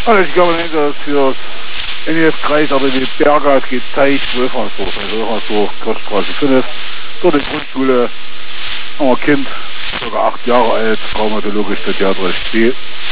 Also ich glaube nicht, dass für das NEF-Kreis, aber die Berger, es geht Teich, Wolfhansdorf, also Wolfhansdorf, Kirchstraße 5. Dort in der Grundschule haben wir ein Kind, sogar 8 Jahre alt, traumatologisch-pädiatrisch B.